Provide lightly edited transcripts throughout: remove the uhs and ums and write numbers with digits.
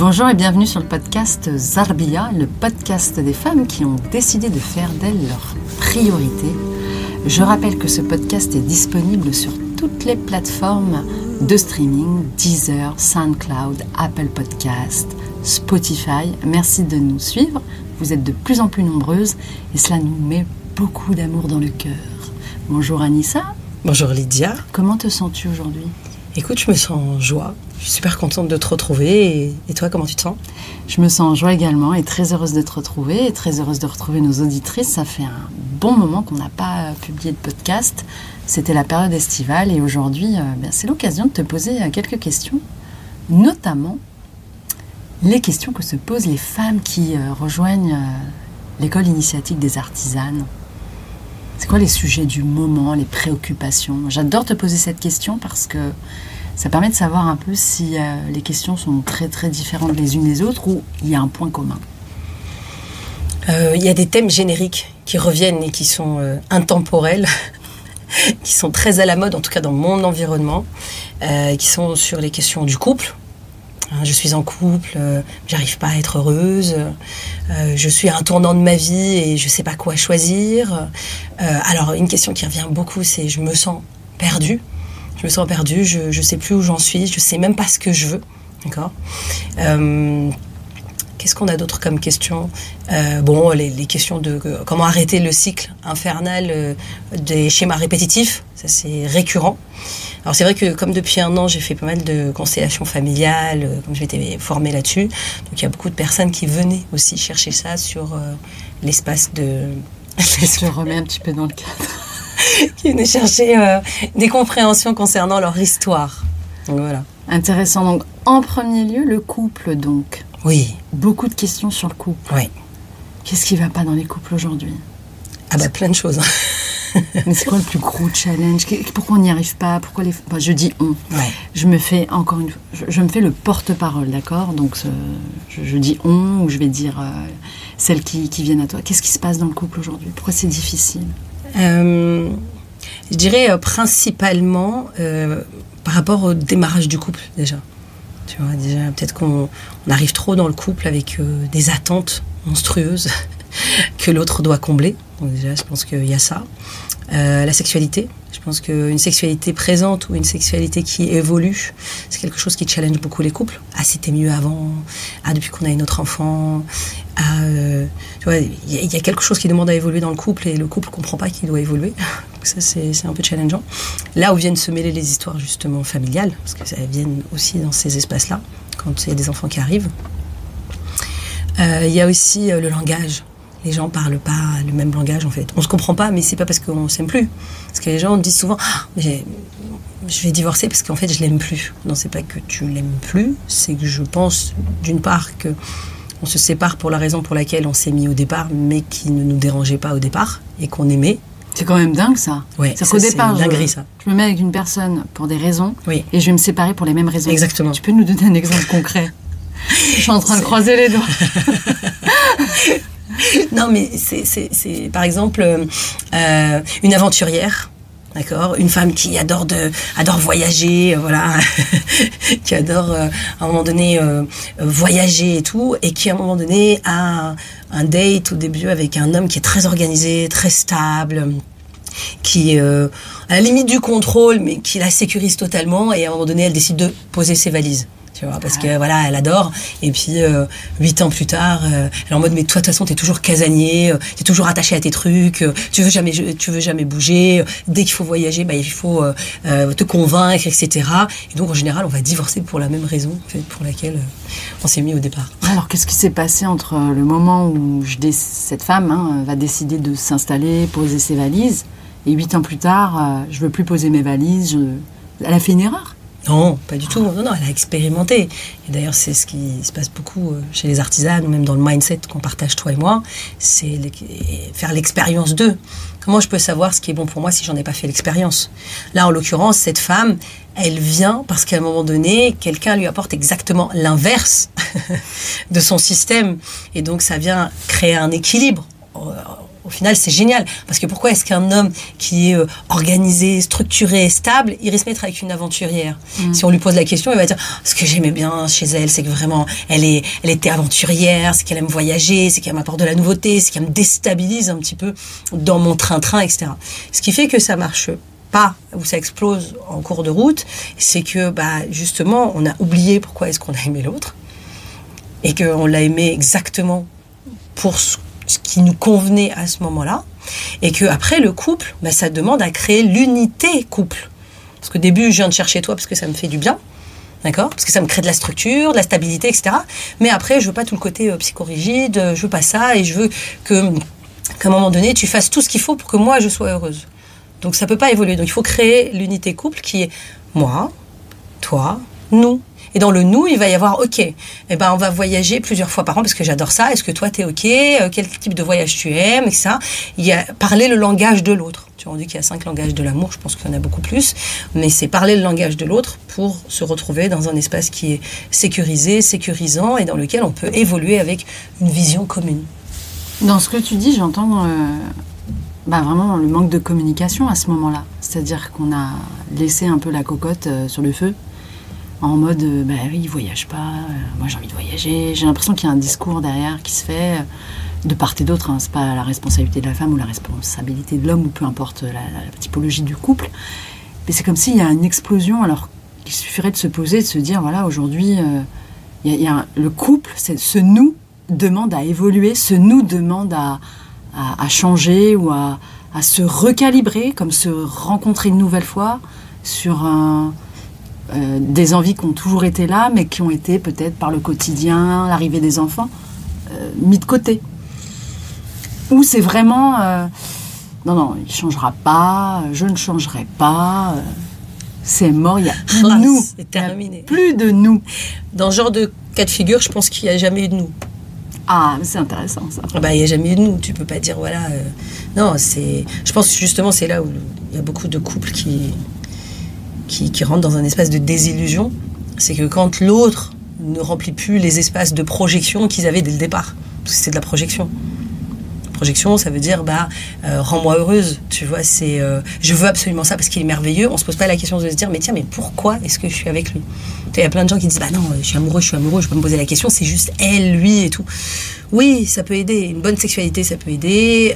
Bonjour et bienvenue sur le podcast Zarbia, le podcast des femmes qui ont décidé de faire d'elles leur priorité. Je rappelle que ce podcast est disponible sur toutes les plateformes de streaming, Deezer, SoundCloud, Apple Podcast, Spotify. Merci de nous suivre, vous êtes de plus en plus nombreuses et cela nous met beaucoup d'amour dans le cœur. Bonjour Anissa. Bonjour Lydia. Comment te sens-tu aujourd'hui ? Écoute, je me sens en joie. Je suis super contente de te retrouver. Et toi, comment tu te sens ? Je me sens en joie également et très heureuse de te retrouver et très heureuse de retrouver nos auditrices. Ça fait un bon moment qu'on n'a pas publié de podcast. C'était la période estivale et aujourd'hui, c'est l'occasion de te poser quelques questions, notamment les questions que se posent les femmes qui rejoignent l'école initiatique des artisanes. C'est quoi les sujets du moment, les préoccupations ? J'adore te poser cette question parce que ça permet de savoir un peu si les questions sont très très différentes les unes des autres ou il y a un point commun. Il y a des thèmes génériques qui reviennent et qui sont intemporels, qui sont très à la mode, en tout cas dans mon environnement, qui sont sur les questions du couple. Je suis en couple, j'arrive pas à être heureuse, je suis à un tournant de ma vie et je sais pas quoi choisir. Alors une question qui revient beaucoup, c'est je me sens perdue. Je me sens perdue, je sais plus où j'en suis, je sais même pas ce que je veux. D'accord ? Qu'est-ce qu'on a d'autre comme question ? Les questions de comment arrêter le cycle infernal des schémas répétitifs, ça c'est récurrent. Alors c'est vrai que comme depuis 1 an, j'ai fait pas mal de constellations familiales, comme je m'étais formée là-dessus. Donc il y a beaucoup de personnes qui venaient aussi chercher ça sur l'espace de... Je remets un petit peu dans le cadre. Qui venaient chercher des compréhensions concernant leur histoire. Donc voilà. Intéressant. Donc en premier lieu, le couple donc. Oui. Beaucoup de questions sur le couple. Oui. Qu'est-ce qui ne va pas dans les couples aujourd'hui ? Plein de choses. Mais c'est quoi le plus gros challenge ? Pourquoi on n'y arrive pas ? Pourquoi je dis on. Ouais. Je me fais je me fais le porte-parole, d'accord ? Donc je dis on ou je vais dire celles qui viennent à toi. Qu'est-ce qui se passe dans le couple aujourd'hui ? Pourquoi c'est difficile ? Je dirais principalement par rapport au démarrage du couple déjà. Tu vois, déjà peut-être qu'on arrive trop dans le couple avec des attentes monstrueuses que l'autre doit combler. Donc déjà, je pense qu'il y a ça. La sexualité. Je pense qu'une sexualité présente ou une sexualité qui évolue, c'est quelque chose qui challenge beaucoup les couples. C'était mieux avant. Depuis qu'on a eu notre enfant. Tu vois, il y a quelque chose qui demande à évoluer dans le couple et le couple ne comprend pas qu'il doit évoluer. Donc ça, c'est un peu challengeant. Là où viennent se mêler les histoires justement familiales, parce qu'elles viennent aussi dans ces espaces-là, quand il y a des enfants qui arrivent. Il y a aussi le langage. Les gens parlent pas le même langage en fait. On se comprend pas, mais c'est pas parce qu'on s'aime plus. Parce que les gens disent souvent je vais divorcer parce qu'en fait je l'aime plus. Non, c'est pas que tu l'aimes plus, c'est que je pense d'une part que on se sépare pour la raison pour laquelle on s'est mis au départ, mais qui ne nous dérangeait pas au départ et qu'on aimait. C'est quand même dingue ça. Ouais, c'est qu'au départ, c'est dinguerie, ça. Je me mets avec une personne pour des raisons et je vais me séparer pour les mêmes raisons. Exactement. Tu peux nous donner un exemple concret ? Je suis en train de croiser les doigts. Non, mais c'est par exemple une aventurière, d'accord, une femme qui adore voyager, voilà, qui adore à un moment donné voyager et tout, et qui à un moment donné a un date au début avec un homme qui est très organisé, très stable, qui à la limite du contrôle, mais qui la sécurise totalement, et à un moment donné elle décide de poser ses valises. Tu vois, parce que voilà, elle adore. Et puis 8 ans plus tard, elle est en mode mais toi de toute façon t'es toujours casanier, t'es toujours attaché à tes trucs, tu veux jamais bouger. Dès qu'il faut voyager, il faut te convaincre, etc. Et donc en général, on va divorcer pour la même raison en fait, pour laquelle on s'est mis au départ. Alors qu'est-ce qui s'est passé entre le moment où cette femme va décider de s'installer, poser ses valises, et 8 ans plus tard, je veux plus poser mes valises. Elle a fait une erreur ? Non, pas du tout. Non, elle a expérimenté. Et d'ailleurs, c'est ce qui se passe beaucoup chez les artisanes, ou même dans le mindset qu'on partage toi et moi, c'est faire l'expérience d'eux. Comment je peux savoir ce qui est bon pour moi si j'en ai pas fait l'expérience ? Là, en l'occurrence, cette femme, elle vient parce qu'à un moment donné, quelqu'un lui apporte exactement l'inverse de son système. Et donc, ça vient créer un équilibre. Au final, c'est génial. Parce que pourquoi est-ce qu'un homme qui est organisé, structuré, stable, irait se mettre avec une aventurière? Si on lui pose la question, il va dire ce que j'aimais bien chez elle, c'est que vraiment, elle était aventurière, c'est qu'elle aime voyager, c'est qu'elle m'apporte de la nouveauté, c'est qu'elle me déstabilise un petit peu dans mon train-train, etc. Ce qui fait que ça marche pas, ou ça explose en cours de route, c'est que justement, on a oublié pourquoi est-ce qu'on a aimé l'autre, et qu'on l'a aimé exactement pour ce qui nous convenait à ce moment-là, et que après le couple, ça demande à créer l'unité couple. Parce qu'au début, je viens de chercher toi parce que ça me fait du bien, d'accord ? Parce que ça me crée de la structure, de la stabilité, etc. Mais après, je veux pas tout le côté psychorigide, je veux pas ça, et je veux qu'à un moment donné, tu fasses tout ce qu'il faut pour que moi, je sois heureuse. Donc ça peut pas évoluer. Donc il faut créer l'unité couple qui est moi, toi, nous. Et dans le nous, il va y avoir OK. On va voyager plusieurs fois par an parce que j'adore ça. Est-ce que toi t'es OK? Quel type de voyage tu aimes, etc. Il y a parler le langage de l'autre. Tu vois, on dit qu'il y a 5 langages de l'amour. Je pense qu'il y en a beaucoup plus, mais c'est parler le langage de l'autre pour se retrouver dans un espace qui est sécurisé, sécurisant et dans lequel on peut évoluer avec une vision commune. Dans ce que tu dis, j'entends vraiment le manque de communication à ce moment-là. C'est-à-dire qu'on a laissé un peu la cocotte sur le feu. En mode, oui, il voyage pas, moi j'ai envie de voyager. J'ai l'impression qu'il y a un discours derrière qui se fait de part et d'autre. C'est pas la responsabilité de la femme ou la responsabilité de l'homme, ou peu importe la typologie du couple. Mais c'est comme s'il y a une explosion, alors qu'il suffirait de se poser, de se dire, voilà, aujourd'hui, le couple, ce nous demande à évoluer, ce nous demande à changer ou à se recalibrer, comme se rencontrer une nouvelle fois sur des envies qui ont toujours été là, mais qui ont été peut-être par le quotidien, l'arrivée des enfants, mis de côté. Ou c'est vraiment non, il ne changera pas, je ne changerai pas, c'est mort, il n'y a plus de nous. C'est terminé. Plus de nous. Dans ce genre de cas de figure, je pense qu'il n'y a jamais eu de nous. Ah, c'est intéressant ça. Il n'y a jamais eu de nous. Tu peux pas dire voilà. Non, je pense que justement c'est là où il y a beaucoup de couples qui rentrent dans un espace de désillusion. C'est que quand l'autre ne remplit plus les espaces de projection qu'ils avaient dès le départ, parce que c'est de la projection. Projection, ça veut dire rends-moi heureuse. Tu vois, c'est je veux absolument ça parce qu'il est merveilleux. On se pose pas la question de se dire mais pourquoi est-ce que je suis avec lui? Il y a plein de gens qui disent non, je suis amoureux, je peux me poser la question, c'est juste elle, lui et tout. Oui, ça peut aider. Une bonne sexualité, ça peut aider.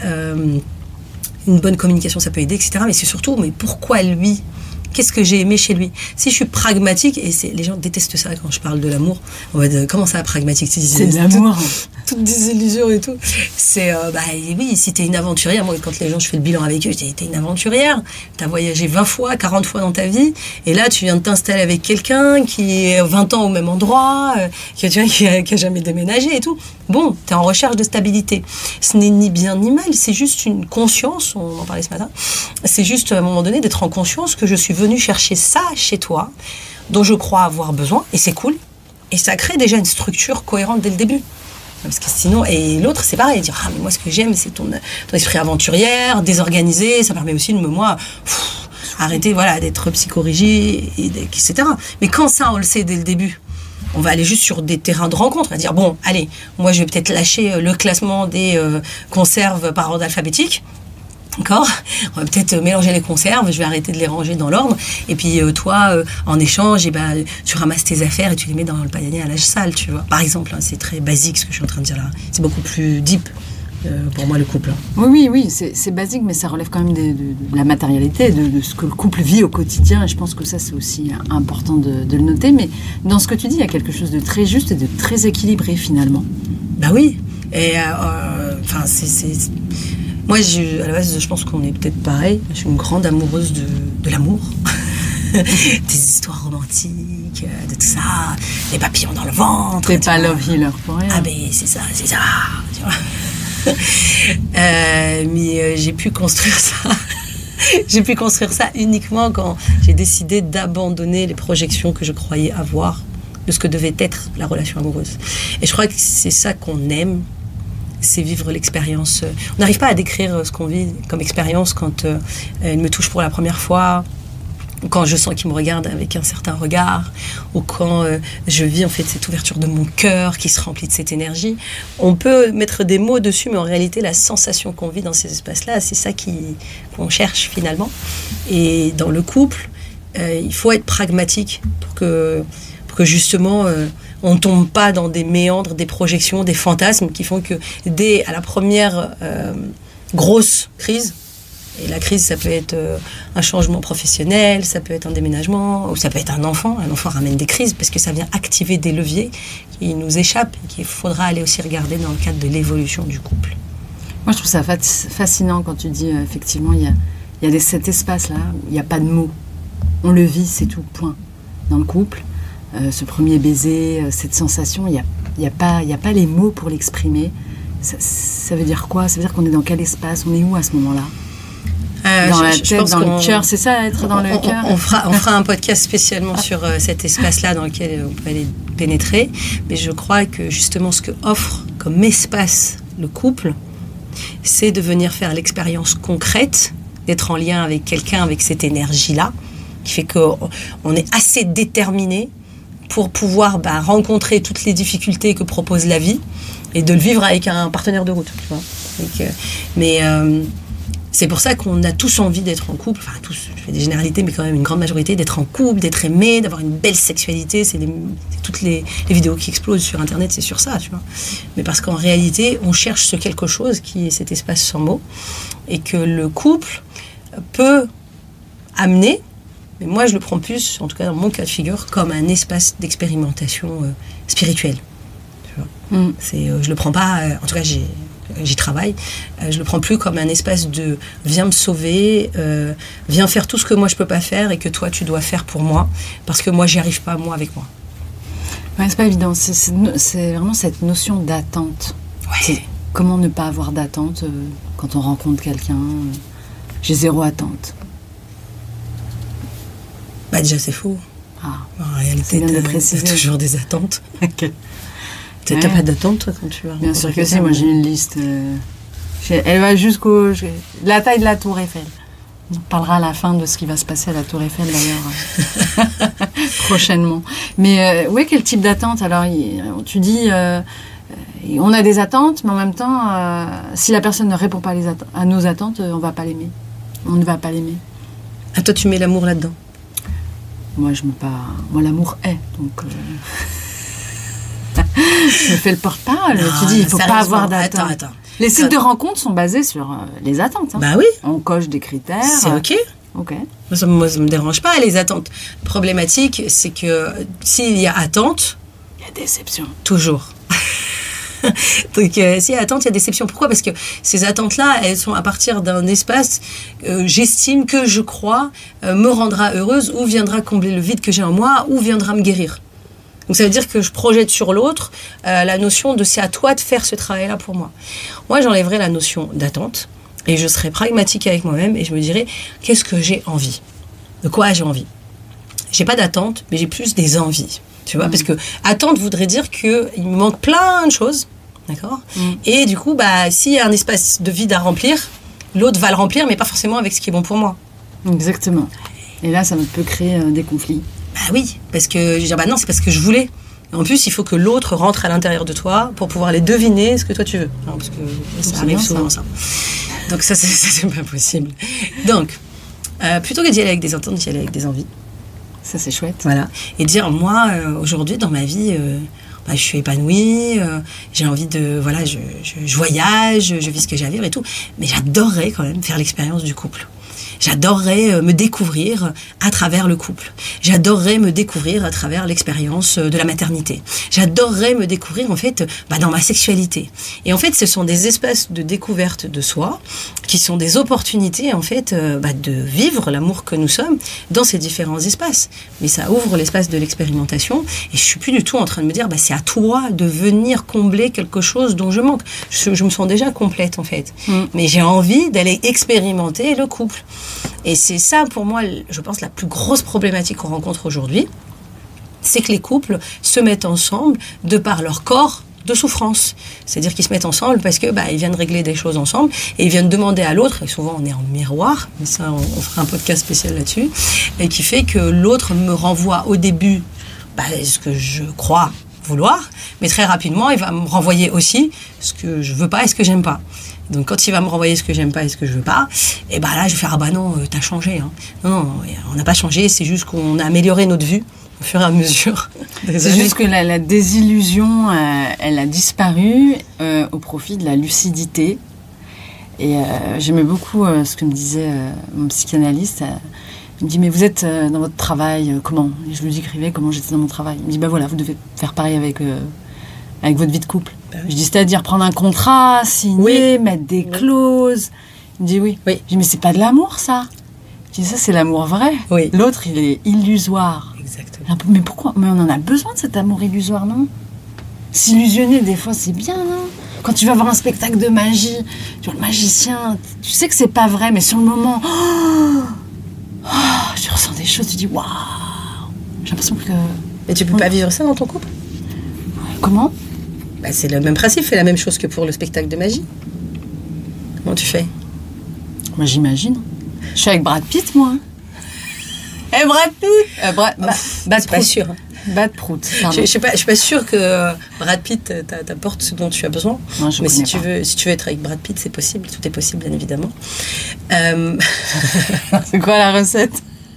Une bonne communication, ça peut aider, etc. Mais c'est surtout, mais pourquoi lui? Qu'est-ce que j'ai aimé chez lui? Si je suis pragmatique, et les gens détestent ça quand je parle de l'amour, on va dire, comment ça, pragmatique? C'est de l'amour. Toutes des illusions et tout. C'est, oui, si t'es une aventurière, moi, quand les gens, je fais le bilan avec eux, je dis, t'es une aventurière, t'as voyagé 20 fois, 40 fois dans ta vie, et là, tu viens de t'installer avec quelqu'un qui est 20 ans au même endroit, qui a jamais déménagé et tout. Bon, t'es en recherche de stabilité. Ce n'est ni bien ni mal, c'est juste une conscience, on en parlait ce matin, c'est juste, à un moment donné, d'être en conscience que je suis venue chercher ça chez toi, dont je crois avoir besoin, et c'est cool, et ça crée déjà une structure cohérente dès le début. Parce que sinon, et l'autre, c'est pareil, dire mais moi ce que j'aime, c'est ton esprit aventurière, désorganisé, ça permet aussi de arrêter d'être psychorigide, etc. Mais quand ça, on le sait dès le début, on va aller juste sur des terrains de rencontre, on va dire bon, allez, moi je vais peut-être lâcher le classement des conserves par ordre alphabétique. D'accord ? On va peut-être mélanger les conserves, je vais arrêter de les ranger dans l'ordre. Et puis toi, en échange, tu ramasses tes affaires et tu les mets dans le panier à linge sale, tu vois. Par exemple, c'est très basique ce que je suis en train de dire là. C'est beaucoup plus deep pour moi le couple. Oui, c'est basique, mais ça relève quand même de la matérialité, de ce que le couple vit au quotidien. Et je pense que ça, c'est aussi important de le noter. Mais dans ce que tu dis, il y a quelque chose de très juste et de très équilibré finalement. Oui. Et moi, à la base, je pense qu'on est peut-être pareil. Je suis une grande amoureuse de l'amour, des histoires romantiques, de tout ça, les papillons dans le ventre. T'es pas love healer pour rien. Ah ben c'est ça, tu vois. Mais j'ai pu construire ça. J'ai pu construire ça uniquement quand j'ai décidé d'abandonner les projections que je croyais avoir de ce que devait être la relation amoureuse. Et je crois que c'est ça qu'on aime. C'est vivre l'expérience. On n'arrive pas à décrire ce qu'on vit comme expérience quand elle me touche pour la première fois, quand je sens qu'il me regarde avec un certain regard, ou quand je vis en fait cette ouverture de mon cœur qui se remplit de cette énergie. On peut mettre des mots dessus, mais en réalité, la sensation qu'on vit dans ces espaces-là, c'est ça qu'on cherche finalement. Et dans le couple, il faut être pragmatique pour que justement, on ne tombe pas dans des méandres, des projections, des fantasmes qui font que à la première grosse crise, et la crise, ça peut être un changement professionnel, ça peut être un déménagement, ou ça peut être un enfant. Un enfant ramène des crises parce que ça vient activer des leviers qui nous échappent et qu'il faudra aller aussi regarder dans le cadre de l'évolution du couple. Moi, je trouve ça fascinant quand tu dis, effectivement, il y a cet espace-là où il n'y a pas de mots. On le vit, c'est tout, point. Dans le couple, ce premier baiser, cette sensation, il n'y a pas les mots pour l'exprimer. Ça veut dire quoi? Ça veut dire qu'on est dans quel espace? On est où à ce moment-là? Dans la tête, dans le cœur, c'est ça, être dans le cœur. On fera un podcast spécialement sur cet espace-là dans lequel on peut aller pénétrer. Mais je crois que justement ce que offre comme espace le couple, c'est de venir faire l'expérience concrète, d'être en lien avec quelqu'un, avec cette énergie-là, qui fait qu'on est assez déterminé pour pouvoir rencontrer toutes les difficultés que propose la vie et de le vivre avec un partenaire de route. Tu vois. C'est pour ça qu'on a tous envie d'être en couple, enfin tous, je fais des généralités, mais quand même une grande majorité, d'être en couple, d'être aimé, d'avoir une belle sexualité. C'est toutes les vidéos qui explosent sur Internet, c'est sur ça, tu vois. Mais parce qu'en réalité, on cherche ce quelque chose qui est cet espace sans mots, et que le couple peut amener, mais moi je le prends plus, en tout cas dans mon cas de figure, comme un espace d'expérimentation spirituelle. Tu vois. Je le prends pas, en tout cas j'y travaille, je le prends plus comme un espace de viens me sauver, viens faire tout ce que moi je peux pas faire et que toi tu dois faire pour moi, parce que moi j'y arrive pas, moi avec moi. Ouais, c'est pas évident, c'est vraiment cette notion d'attente. Ouais. Comment ne pas avoir d'attente quand on rencontre quelqu'un? J'ai zéro attente. Déjà c'est faux. En réalité t'as toujours des attentes. Okay. T'as pas d'attente, toi, quand tu vas Bien sûr que si, moi j'ai une liste. Elle va jusqu'au... la taille de la Tour Eiffel. On parlera à la fin de ce qui va se passer à la Tour Eiffel, d'ailleurs, prochainement. Mais oui, quel type d'attente? Alors, tu dis, on a des attentes, mais en même temps, si la personne ne répond pas à nos attentes, on va pas l'aimer. On ne va pas l'aimer. Ah, toi, tu mets l'amour là-dedans? Moi, moi, l'amour est, donc... Je me fais le porte-parole. Tu dis, il ne faut pas avoir d'attente. Attends. Les sites de rencontres sont basés sur les attentes. Hein. Bah oui. On coche des critères. C'est OK. Moi, ça ne me dérange pas, les attentes. La problématique, c'est que s'il y a attente... Il y a déception. Toujours. Donc, s'il y a attente, il y a déception. Pourquoi? Parce que ces attentes-là, elles sont à partir d'un espace, j'estime que je crois, me rendra heureuse, ou viendra combler le vide que j'ai en moi, ou viendra me guérir. Donc ça veut dire que je projette sur l'autre la notion de c'est à toi de faire ce travail-là pour moi. Moi, j'enlèverais la notion d'attente et je serais pragmatique avec moi-même et je me dirais qu'est-ce que j'ai envie? De quoi j'ai envie? J'ai pas d'attente, mais j'ai plus des envies. Tu vois, parce que attente voudrait dire qu'il me manque plein de choses, d'accord? Et du coup, s'il y a un espace de vide à remplir, l'autre va le remplir, mais pas forcément avec ce qui est bon pour moi. Exactement. Et là, ça peut créer des conflits. Oui, parce que je veux dire, non, c'est parce que je voulais. Et en plus, il faut que l'autre rentre à l'intérieur de toi pour pouvoir les deviner ce que toi tu veux. Non, parce que ça arrive souvent, ça. Donc ça, c'est pas possible. Donc, plutôt que d'y aller avec des attentes, d'y aller avec des envies. Ça, c'est chouette. Voilà. Et dire, moi, aujourd'hui, dans ma vie, je suis épanouie, j'ai envie de... Voilà, je voyage, je vis ce que j'ai à vivre et tout. Mais j'adorerais quand même faire l'expérience du couple. J'adorerais me découvrir à travers le couple. J'adorerais me découvrir à travers l'expérience de la maternité. J'adorerais me découvrir, en fait, dans ma sexualité. Et en fait, ce sont des espaces de découverte de soi qui sont des opportunités, en fait, de vivre l'amour que nous sommes dans ces différents espaces. Mais ça ouvre l'espace de l'expérimentation et je suis plus du tout en train de me dire, c'est à toi de venir combler quelque chose dont je manque. Je me sens déjà complète, en fait. Mais j'ai envie d'aller expérimenter le couple. Et c'est ça, pour moi, je pense, la plus grosse problématique qu'on rencontre aujourd'hui, c'est que les couples se mettent ensemble de par leur corps de souffrance. C'est-à-dire qu'ils se mettent ensemble parce que ils viennent régler des choses ensemble et ils viennent demander à l'autre, et souvent on est en miroir, mais ça on fera un podcast spécial là-dessus, et qui fait que l'autre me renvoie au début ce que je crois vouloir, mais très rapidement il va me renvoyer aussi ce que je veux pas et ce que j'aime pas. Donc quand il va me renvoyer ce que j'aime pas et ce que je veux pas, et là je vais faire non, t'as changé. Hein. Non, on n'a pas changé, c'est juste qu'on a amélioré notre vue au fur et à mesure. C'est juste que la désillusion, elle a disparu au profit de la lucidité. Et j'aimais beaucoup ce que me disait mon psychanalyste. Il me dit, mais vous êtes dans votre travail, comment ? Et je lui décrivais comment j'étais dans mon travail. Il me dit, voilà, vous devez faire pareil avec votre vie de couple. Je dis, c'est-à-dire prendre un contrat, signer, mettre des clauses. Il me dit, oui. Je dis, mais c'est pas de l'amour, ça. Je dis, ça, c'est l'amour vrai. Oui. L'autre, il est illusoire. Exactement. Mais pourquoi ? Mais on en a besoin de cet amour illusoire, non ? S'illusionner, des fois, c'est bien, non ? Quand tu vas voir un spectacle de magie, tu vois le magicien, tu sais que c'est pas vrai, mais sur le moment, tu ressens des choses, tu dis, waouh ! J'ai l'impression que... Mais tu peux pas vivre ça dans ton couple ? Comment ? C'est le même principe, c'est la même chose que pour le spectacle de magie. Comment tu fais ? Moi, j'imagine. Je suis avec Brad Pitt, moi. Brad Pitt c'est pas sûr. Brad Prout. Je suis pas sûre que Brad Pitt t'apporte ce dont tu as besoin. Non, mais si tu veux être avec Brad Pitt, c'est possible. Tout est possible, bien évidemment. C'est quoi la recette ?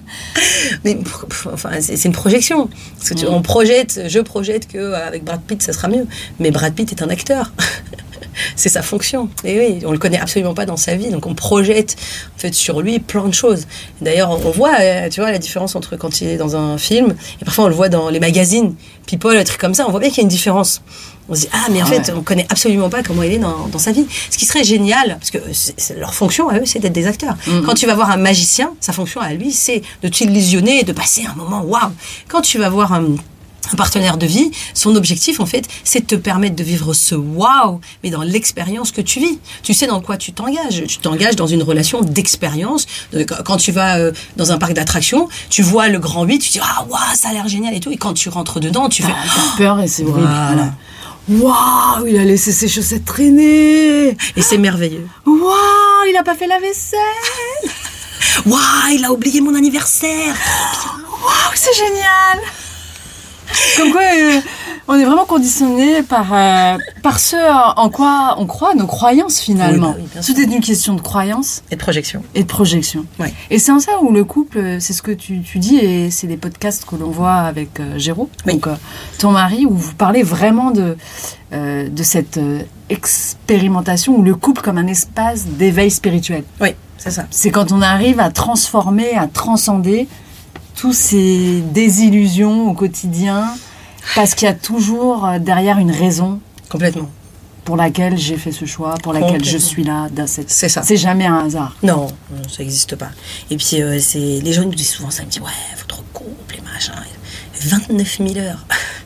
Mais c'est une projection. Parce que je projette qu'avec Brad Pitt, ça sera mieux. Mais Brad Pitt est un acteur. C'est sa fonction. Et oui, on le connaît absolument pas dans sa vie. Donc on projette en fait sur lui plein de choses. D'ailleurs, on voit, tu vois, la différence entre quand il est dans un film et parfois on le voit dans les magazines, People, des trucs comme ça. On voit bien qu'il y a une différence. On se dit, mais en fait, on connaît absolument pas comment il est dans sa vie. Ce qui serait génial, parce que leur fonction à eux, c'est d'être des acteurs. Quand tu vas voir un magicien, sa fonction à lui, c'est de t'illusionner et de passer un moment waouh. Quand tu vas voir un partenaire de vie, son objectif, en fait, c'est de te permettre de vivre ce waouh, mais dans l'expérience que tu vis. Tu sais dans quoi tu t'engages. Tu t'engages dans une relation d'expérience. Quand tu vas dans un parc d'attractions, tu vois le grand 8, tu te dis, waouh, ça a l'air génial et tout. Et quand tu rentres dedans, tu fais... T'as peur et c'est horrible. Voilà. Waouh, il a laissé ses chaussettes traîner. Et c'est merveilleux. Waouh, il a pas fait la vaisselle. Waouh, il a oublié mon anniversaire. Waouh, c'est génial. Comme quoi, on est vraiment conditionné par ce en quoi on croit, nos croyances finalement. Oui, tout est une question de croyance. Et de projection. Ouais. Et c'est en ça où le couple, c'est ce que tu dis, et c'est des podcasts que l'on voit avec Géraud, donc ton mari, où vous parlez vraiment de cette expérimentation, ou le couple comme un espace d'éveil spirituel. Oui, c'est ça. C'est quand on arrive à transformer, à transcender tous ces désillusions au quotidien, parce qu'il y a toujours derrière une raison. Complètement. Pour laquelle j'ai fait ce choix, pour laquelle je suis là. C'est ça. C'est jamais un hasard. Non, ça n'existe pas. Et puis, les gens nous disent souvent ça, ils me disent, ouais, votre couple et machin. 29 000 heures.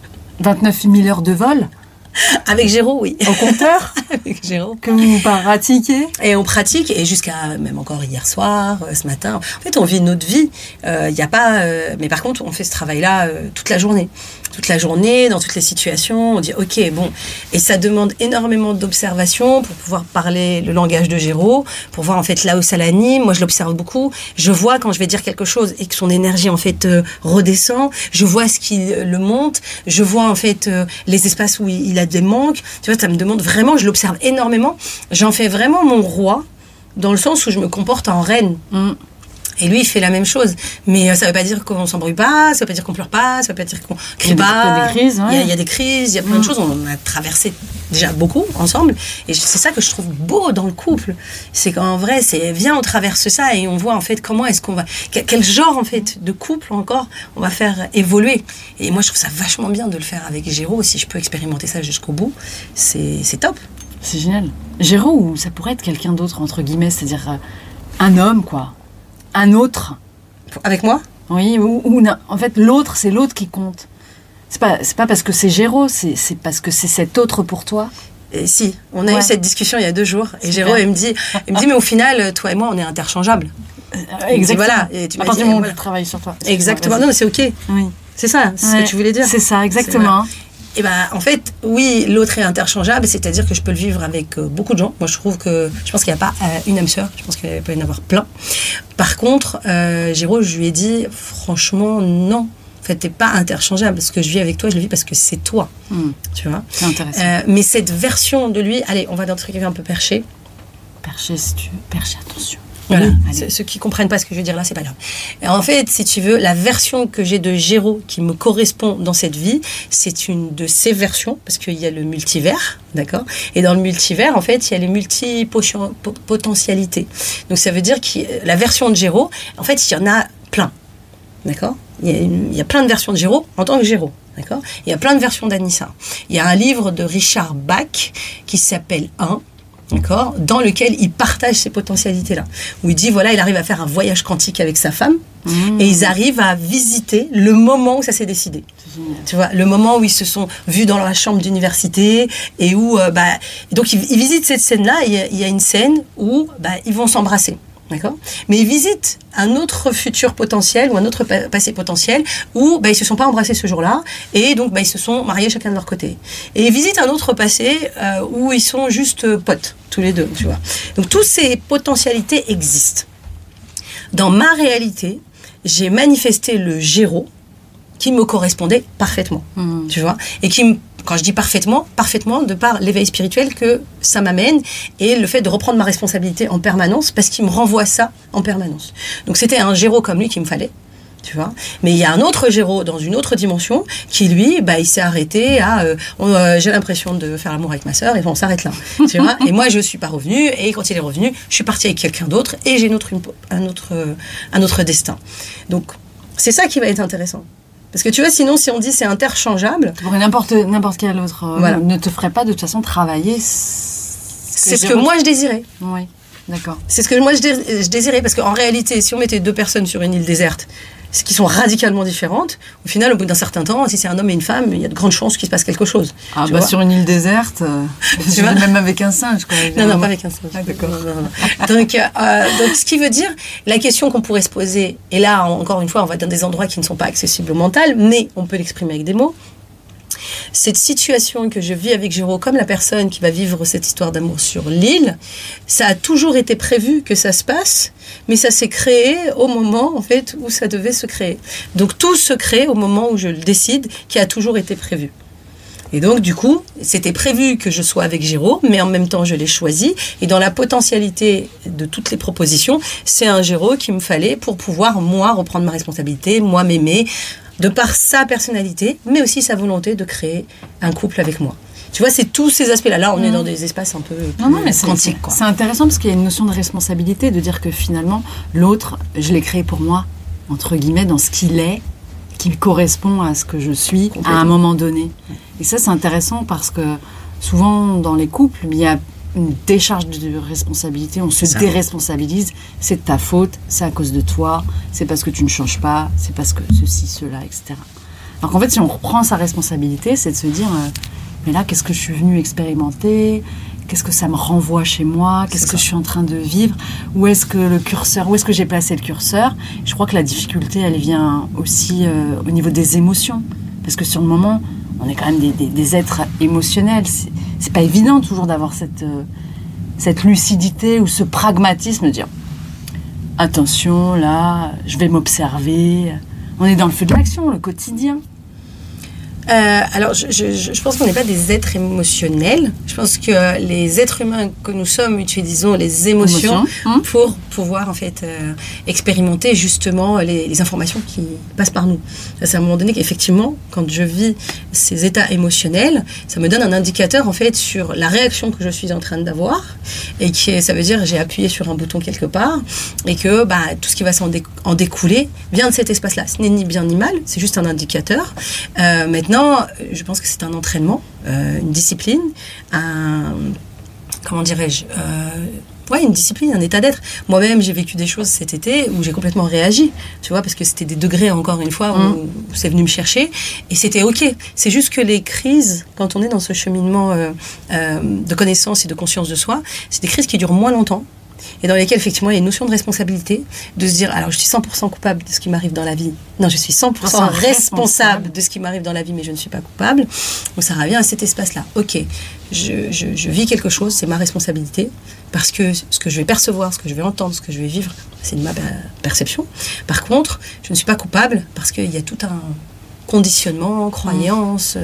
29 000 heures de vol ? Avec Géraud, oui. Au compteur. Avec Géraud. Que vous pratiquez. Et on pratique, et jusqu'à même encore hier soir, ce matin. En fait, on vit notre vie. Il n'y a pas... mais par contre, on fait ce travail-là toute la journée. Toute la journée, dans toutes les situations. On dit, ok, bon. Et ça demande énormément d'observation pour pouvoir parler le langage de Géraud, pour voir en fait là où ça l'anime. Moi, je l'observe beaucoup. Je vois quand je vais dire quelque chose et que son énergie en fait redescend. Je vois ce qui le monte. Je vois en fait les espaces où il a des manques. Tu vois, ça me demande vraiment, je l'observe énormément. J'en fais vraiment mon roi, dans le sens où je me comporte en reine. Et lui, il fait la même chose. Mais ça ne veut pas dire qu'on s'embrouille pas, ça ne veut pas dire qu'on pleure pas, ça ne veut pas dire qu'on crie pas. Il y a des crises, il y a des crises, il y a plein de choses. On a traversé déjà beaucoup ensemble. Et c'est ça que je trouve beau dans le couple. C'est qu'en vrai, viens, on traverse ça et on voit en fait comment est-ce qu'on va... Quel genre en fait de couple encore on va faire évoluer. Et moi, je trouve ça vachement bien de le faire avec Géraud. Si je peux expérimenter ça jusqu'au bout, c'est top. C'est génial. Géraud, ou ça pourrait être quelqu'un d'autre, entre guillemets, c'est-à-dire un homme, quoi. Un autre. Avec moi ? Oui, ou non. En fait, l'autre, c'est l'autre qui compte. C'est pas parce que c'est Géraud, c'est parce que c'est cet autre pour toi. Et si, on a eu cette discussion il y a 2 jours. Et Géraud, il me dit, mais au final, toi et moi, on est interchangeables. Exactement. Voilà. Et tu à partir du moment où je travaille sur toi. Exactement. Non, mais c'est OK. Oui. C'est ça, c'est ce que tu voulais dire. C'est ça, exactement. Et ben, en fait, oui, l'autre est interchangeable, c'est-à-dire que je peux le vivre avec beaucoup de gens. Moi, je pense qu'il n'y a pas une âme sœur, je pense qu'il peut y en avoir plein. Par contre, Géraud, je lui ai dit, franchement, non. En fait, t'es pas interchangeable. Ce que je vis avec toi, je le vis parce que c'est toi. Tu vois. C'est intéressant. Mais cette version de lui, allez, on va dans un truc un peu perché. Perché, si tu veux. Perché, attention. Voilà. Oui, Ceux qui comprennent pas ce que je veux dire là, c'est pas grave. Et en fait, si tu veux, la version que j'ai de Géraud qui me correspond dans cette vie, c'est une de ces versions, parce qu'il y a le multivers, d'accord ? Et dans le multivers, en fait, il y a les multipotentialités. Donc ça veut dire que la version de Géraud, en fait, il y en a plein. D'accord ? Il y a plein de versions de Géraud en tant que Géraud. D'accord ? Il y a plein de versions d'Anissa. Il y a un livre de Richard Bach qui s'appelle d'accord, dans lequel il partage ces potentialités-là. Où il dit, voilà, il arrive à faire un voyage quantique avec sa femme et ils arrivent à visiter le moment où ça s'est décidé. Tu vois, le moment où ils se sont vus dans la chambre d'université et où, donc ils visitent cette scène-là. Il y a une scène où ils vont s'embrasser. D'accord ? Mais ils visitent un autre futur potentiel ou un autre passé potentiel où ils se sont pas embrassés ce jour-là et donc ils se sont mariés chacun de leur côté. Et ils visitent un autre passé où ils sont juste potes, tous les deux, tu vois. Donc toutes ces potentialités existent. Dans ma réalité, j'ai manifesté le Géraud qui me correspondait parfaitement, tu vois, et quand je dis parfaitement de par l'éveil spirituel que ça m'amène et le fait de reprendre ma responsabilité en permanence parce qu'il me renvoie ça en permanence. Donc c'était un Géraud comme lui qu'il me fallait, tu vois. Mais il y a un autre Géraud dans une autre dimension qui lui, il s'est arrêté à j'ai l'impression de faire l'amour avec ma sœur et on s'arrête là, tu vois. Et moi je suis pas revenue et quand il est revenu, je suis partie avec quelqu'un d'autre et j'ai un autre destin. Donc c'est ça qui va être intéressant. Parce que tu vois, sinon, si on dit c'est interchangeable... Pour n'importe quel autre ne te ferait pas de toute façon travailler... C'est ce que moi je désirais. Oui, d'accord. C'est ce que moi je désirais, parce qu'en réalité, si on mettait deux personnes sur une île déserte, qui sont radicalement différentes, au final, au bout d'un certain temps, si c'est un homme et une femme, il y a de grandes chances qu'il se passe quelque chose. Ah sur une île déserte, tu vois, même avec un singe. Quoi, non, pas avec un singe. Ah, d'accord. Non. Donc, ce qui veut dire, la question qu'on pourrait se poser, et là, encore une fois, on va dans des endroits qui ne sont pas accessibles au mental, mais on peut l'exprimer avec des mots. Cette situation que je vis avec Géraud, comme la personne qui va vivre cette histoire d'amour sur l'île, ça a toujours été prévu que ça se passe, mais ça s'est créé au moment, en fait, où ça devait se créer. Donc tout se crée au moment où je le décide, qui a toujours été prévu. Et donc, du coup, c'était prévu que je sois avec Géraud, mais en même temps, je l'ai choisi. Et dans la potentialité de toutes les propositions, c'est un Géraud qu'il me fallait pour pouvoir, moi, reprendre ma responsabilité, moi, m'aimer, de par sa personnalité, mais aussi sa volonté de créer un couple avec moi. Tu vois, c'est tous ces aspects-là. Là, on est dans des espaces un peu quantiques. C'est intéressant parce qu'il y a une notion de responsabilité, de dire que finalement, l'autre, je l'ai créé pour moi, entre guillemets, dans ce qu'il est, qui correspond à ce que je suis à un moment donné. Et ça, c'est intéressant parce que souvent, dans les couples, il y a une décharge de responsabilité, on se déresponsabilise, c'est de ta faute, c'est à cause de toi, c'est parce que tu ne changes pas, c'est parce que ceci, cela, etc. Alors qu'en fait, si on reprend sa responsabilité, c'est de se dire, mais là, qu'est-ce que je suis venue expérimenter ? Qu'est-ce que ça me renvoie chez moi ? Qu'est-ce que je suis en train de vivre ? Où est-ce que j'ai placé le curseur ? Je crois que la difficulté, elle vient aussi au niveau des émotions. Parce que sur le moment, on est quand même des êtres émotionnels. C'est pas évident toujours d'avoir cette lucidité ou ce pragmatisme de dire attention, là, je vais m'observer. On est dans le feu de l'action, le quotidien. Alors, je pense qu'on n'est pas des êtres émotionnels. Je pense que les êtres humains que nous sommes utilisons les émotions pour pouvoir en fait expérimenter justement les informations qui passent par nous. C'est à un moment donné qu'effectivement, quand je vis ces états émotionnels, ça me donne un indicateur en fait sur la réaction que je suis en train d'avoir et ça veut dire j'ai appuyé sur un bouton quelque part et que tout ce qui va en découler vient de cet espace-là. Ce n'est ni bien ni mal, c'est juste un indicateur. Maintenant, je pense que c'est un entraînement, une discipline, une discipline, un état d'être. Moi-même, j'ai vécu des choses cet été où j'ai complètement réagi, tu vois, parce que c'était des degrés, encore une fois, où c'est venu me chercher, et c'était OK. C'est juste que les crises, quand on est dans ce cheminement de connaissance et de conscience de soi, c'est des crises qui durent moins longtemps, et dans lesquels, effectivement, il y a une notion de responsabilité, de se dire, alors, je suis 100% coupable de ce qui m'arrive dans la vie. Non, je suis 100% responsable de ce qui m'arrive dans la vie, mais je ne suis pas coupable. Donc, ça revient à cet espace-là. Ok, je vis quelque chose, c'est ma responsabilité, parce que ce que je vais percevoir, ce que je vais entendre, ce que je vais vivre, c'est de ma perception. Par contre, je ne suis pas coupable, parce qu'il y a tout un conditionnement, croyances,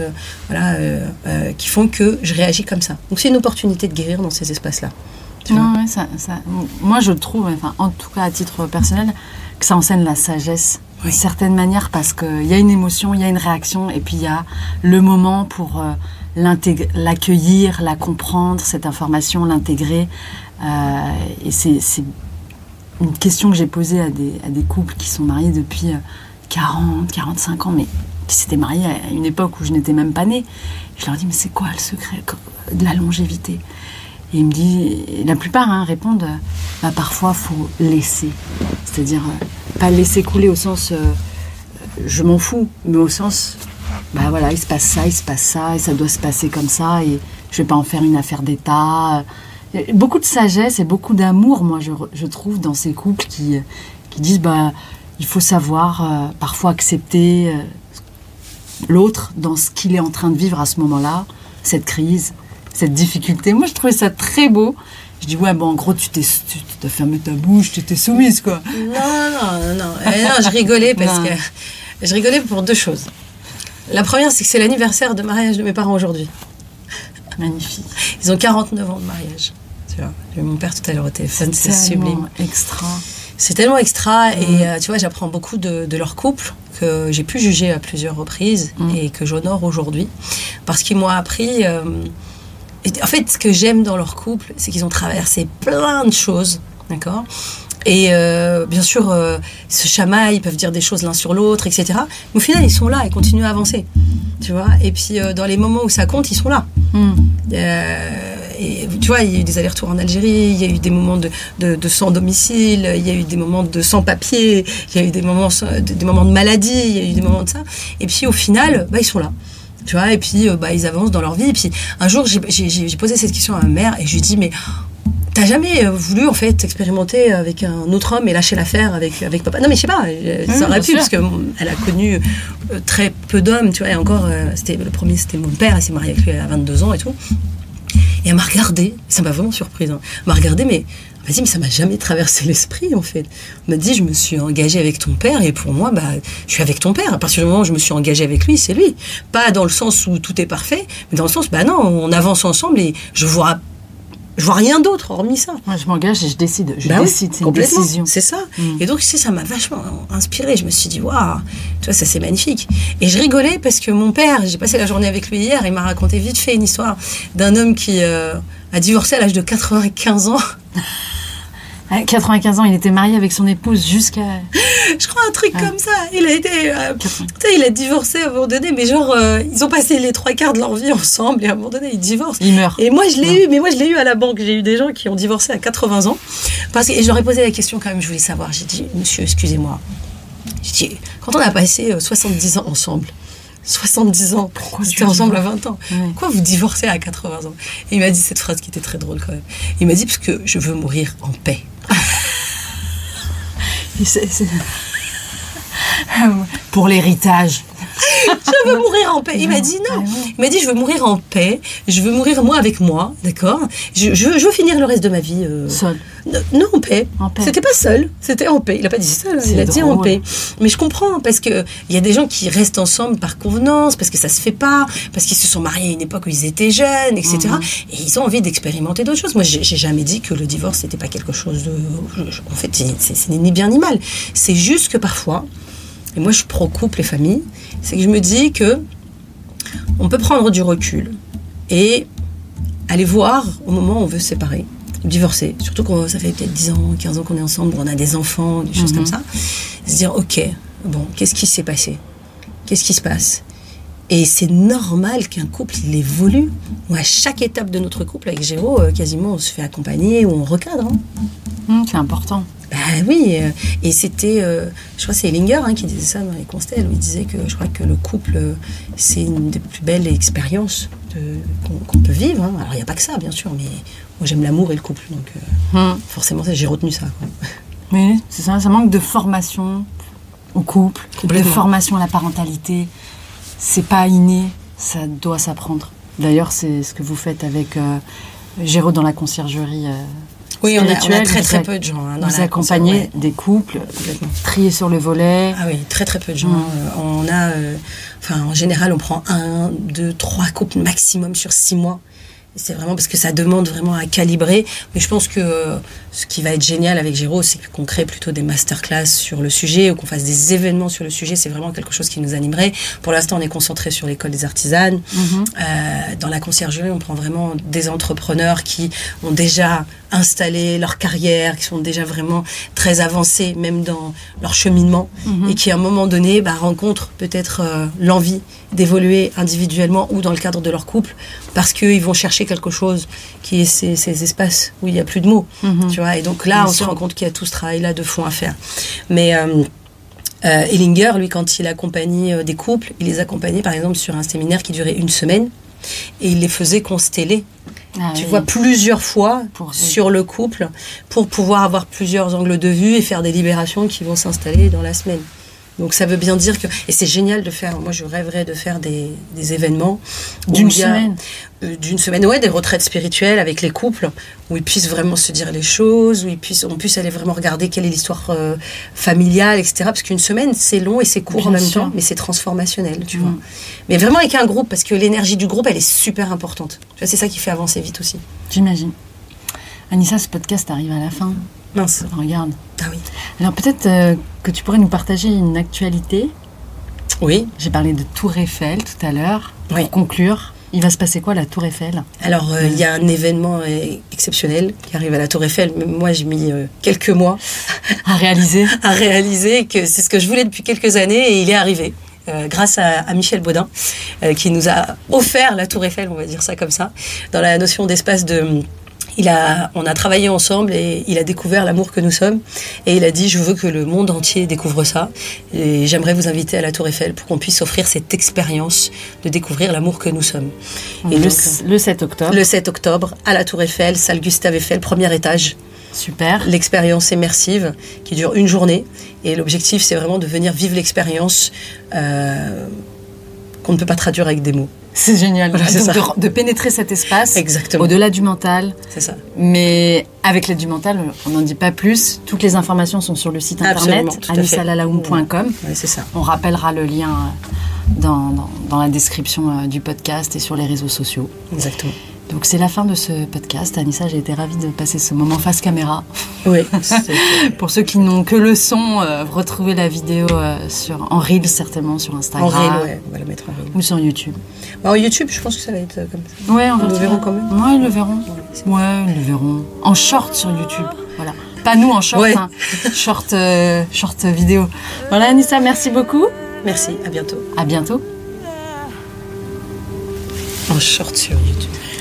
qui font que je réagis comme ça. Donc, c'est une opportunité de guérir dans ces espaces-là. Non, ouais, moi, je trouve, en tout cas à titre personnel, que ça enseigne la sagesse, d'une certaine manière, parce qu'il y a une émotion, il y a une réaction, et puis il y a le moment pour l'accueillir, la comprendre, cette information, l'intégrer. Et c'est une question que j'ai posée à des couples qui sont mariés depuis 40, 45 ans, mais qui s'étaient mariés à une époque où je n'étais même pas née. Je leur dis, mais c'est quoi le secret de la longévité ? Et il me dit, la plupart répondent, parfois il faut laisser. C'est-à-dire, pas laisser couler au sens, je m'en fous, mais au sens, il se passe ça, et ça doit se passer comme ça, et je vais pas en faire une affaire d'État. Beaucoup de sagesse et beaucoup d'amour, moi, je trouve, dans ces couples qui disent, il faut savoir parfois accepter l'autre dans ce qu'il est en train de vivre à ce moment-là, cette crise, cette difficulté. Moi, je trouvais ça très beau. Je dis, en gros, tu t'as fermé ta bouche, tu t'es soumise, quoi. Non, je rigolais je rigolais pour deux choses. La première, c'est que c'est l'anniversaire de mariage de mes parents aujourd'hui. Magnifique. Ils ont 49 ans de mariage. Tu vois, j'ai eu mon père tout à l'heure au téléphone, c'est sublime. Extra. C'est tellement extra, et tu vois, j'apprends beaucoup de leur couple que j'ai pu juger à plusieurs reprises et que j'honore aujourd'hui, parce qu'ils m'ont appris... en fait, ce que j'aime dans leur couple, c'est qu'ils ont traversé plein de choses, d'accord ? Et bien sûr, se chamaillent, ils peuvent dire des choses l'un sur l'autre, etc. Mais au final, ils sont là, ils continuent à avancer, tu vois ? Et puis, dans les moments où ça compte, ils sont là. Et tu vois, il y a eu des allers-retours en Algérie, il y a eu des moments de sans domicile, il y a eu des moments de sans papier, il y a eu des moments de maladie, il y a eu des moments de ça. Et puis, au final, ils sont là. Tu vois, et puis ils avancent dans leur vie. Et puis un jour, j'ai posé cette question à ma mère et je lui ai dit, mais t'as jamais voulu en fait expérimenter avec un autre homme et lâcher l'affaire avec papa ? Non, mais je sais pas, ça aurait pu, parce qu'elle a connu très peu d'hommes, tu vois, et encore, le premier c'était mon père, elle s'est mariée avec lui à 22 ans et tout. Et elle m'a regardée, ça m'a vraiment surprise, elle m'a regardée, mais elle m'a dit, mais ça m'a jamais traversé l'esprit, en fait. Elle m'a dit, je me suis engagée avec ton père, et pour moi, je suis avec ton père. À partir du moment où je me suis engagée avec lui, c'est lui. Pas dans le sens où tout est parfait, mais dans le sens, non, on avance ensemble, et je vois rien d'autre, hormis ça. Moi, je m'engage et je décide. C'est une décision. C'est ça. Et donc, ça m'a vachement inspirée. Je me suis dit, waouh, tu vois, ça, c'est magnifique. Et je rigolais parce que mon père, j'ai passé la journée avec lui hier, il m'a raconté vite fait une histoire d'un homme qui a divorcé à l'âge de 95 ans. À 95 ans, il était marié avec son épouse jusqu'à... Je crois un truc comme ça. Il a été... il a divorcé à un moment donné, mais genre, ils ont passé les 3/4 de leur vie ensemble, et à un moment donné, ils divorcent. Il meurt. Et moi, je l'ai eu à la banque. J'ai eu des gens qui ont divorcé à 80 ans. Et je leur ai posé la question quand même, je voulais savoir. J'ai dit, monsieur, excusez-moi. J'ai dit, quand on a passé 70 ans ensemble, 70 ans, pourquoi c'était ensemble à 20 ans. Pourquoi vous divorcez à 80 ans ? Et il m'a dit cette phrase qui était très drôle quand même. Il m'a dit, parce que je veux mourir en paix. Pour l'héritage. Je veux mourir en paix. Il m'a dit non. Il m'a dit, je veux mourir en paix. Je veux mourir moi avec moi, d'accord ? Je veux finir le reste de ma vie... Seul. Non, en paix. C'était pas seul, c'était en paix. Il a pas dit seul, il a dit en paix. Mais je comprends, parce que il y a des gens qui restent ensemble par convenance, parce que ça se fait pas, parce qu'ils se sont mariés à une époque où ils étaient jeunes, etc. Et ils ont envie d'expérimenter d'autres choses. Moi, j'ai jamais dit que le divorce n'était pas quelque chose de... En fait, c'est ni bien ni mal. C'est juste que parfois, et moi je suis pro couple et famille, c'est que je me dis que on peut prendre du recul et aller voir au moment où on veut se séparer, divorcer, surtout quand ça fait peut-être 10 ans, 15 ans qu'on est ensemble, on a des enfants, des choses comme ça, se dire, ok, bon, qu'est-ce qui s'est passé ? Qu'est-ce qui se passe ? Et c'est normal qu'un couple, il évolue. Moi, à chaque étape de notre couple, avec Géraud, quasiment, on se fait accompagner ou on recadre. C'est important. Oui, et c'était, je crois que c'est Ellinger qui disait ça dans les Constelles, où il disait que je crois que le couple, c'est une des plus belles expériences qu'on peut vivre. Hein. Alors, il n'y a pas que ça, bien sûr, mais moi, j'aime l'amour et le couple. Donc, forcément, j'ai retenu ça. Quoi. Oui, c'est ça. Ça manque de formation au couple, de formation à la parentalité. C'est pas inné, ça doit s'apprendre. D'ailleurs, c'est ce que vous faites avec Géraud dans la conciergerie oui, on a très très peu de gens. Hein, vous accompagnez des couples, triés sur le volet. Ah oui, très très peu de gens. On a, en général, on prend 1, 2, 3 couples maximum sur 6 mois. C'est vraiment parce que ça demande vraiment à calibrer. Mais je pense que ce qui va être génial avec Géraud, c'est qu'on crée plutôt des masterclass sur le sujet ou qu'on fasse des événements sur le sujet. C'est vraiment quelque chose qui nous animerait. Pour l'instant, on est concentré sur l'école des artisanes. Dans la conciergerie, on prend vraiment des entrepreneurs qui ont déjà installé leur carrière, qui sont déjà vraiment très avancés, même dans leur cheminement, et qui, à un moment donné, rencontrent peut-être l'envie d'évoluer individuellement ou dans le cadre de leur couple, parce qu'ils vont chercher quelque chose qui est ces espaces où il n'y a plus de mots. Tu vois, et donc là, on se rend compte qu'il y a tout ce travail-là de fond à faire. Mais Ellinger, lui, quand il accompagnait des couples, il les accompagnait, par exemple, sur un séminaire qui durait 1 semaine, et il les faisait consteller. Tu vois, plusieurs fois sur le couple, pour pouvoir avoir plusieurs angles de vue et faire des libérations qui vont s'installer dans la semaine. Donc ça veut bien dire que... Et c'est génial de faire... Moi, je rêverais de faire des événements... D'une semaine d'une semaine, ouais, des retraites spirituelles avec les couples, où ils puissent vraiment se dire les choses, où on puisse aller vraiment regarder quelle est l'histoire familiale, etc. Parce qu'une semaine, c'est long et c'est court en même temps, mais c'est transformationnel, tu vois. Mais vraiment avec un groupe, parce que l'énergie du groupe, elle est super importante. Tu vois, c'est ça qui fait avancer vite aussi. J'imagine. Anissa, ce podcast arrive à la fin. Mince. Regarde. Ah oui. Alors peut-être que tu pourrais nous partager une actualité. Oui. J'ai parlé de Tour Eiffel tout à l'heure. Oui. Pour conclure, il va se passer quoi à la Tour Eiffel ? Alors, il y a un événement exceptionnel qui arrive à la Tour Eiffel. Moi, j'ai mis quelques mois à réaliser que c'est ce que je voulais depuis quelques années et il est arrivé. Grâce à Michel Baudin, qui nous a offert la Tour Eiffel, on va dire ça comme ça, dans la notion d'espace de... On a travaillé ensemble et il a découvert l'amour que nous sommes. Et il a dit, je veux que le monde entier découvre ça. Et j'aimerais vous inviter à la Tour Eiffel pour qu'on puisse offrir cette expérience de découvrir l'amour que nous sommes. Et donc, le 7 octobre. Le 7 octobre, à la Tour Eiffel, salle Gustave Eiffel, premier étage. Super. L'expérience immersive qui dure 1 journée. Et l'objectif, c'est vraiment de venir vivre l'expérience qu'on ne peut pas traduire avec des mots. C'est génial. Voilà, c'est donc de pénétrer cet espace. Exactement. Au-delà du mental. C'est ça. Mais avec l'aide du mental, on n'en dit pas plus. Toutes les informations sont sur le site internet anissalalaoum.com. Oui, c'est ça. On rappellera le lien dans la description du podcast et sur les réseaux sociaux. Exactement. Donc c'est la fin de ce podcast. Anissa, j'ai été ravie de passer ce moment face caméra. Oui. Pour ceux qui n'ont que le son, retrouvez la vidéo en Reels certainement sur Instagram. En Reel, ouais, on va la mettre en Reel. Ou sur YouTube. En YouTube, je pense que ça va être comme ça. Ouais, ils le verront quand même. Ouais, ils le verront. Ouais, ils le verront. En short sur YouTube. Voilà. Pas nous en short, hein. Short vidéo. Voilà, Anissa, merci beaucoup. Merci, à bientôt. À bientôt. En short sur YouTube.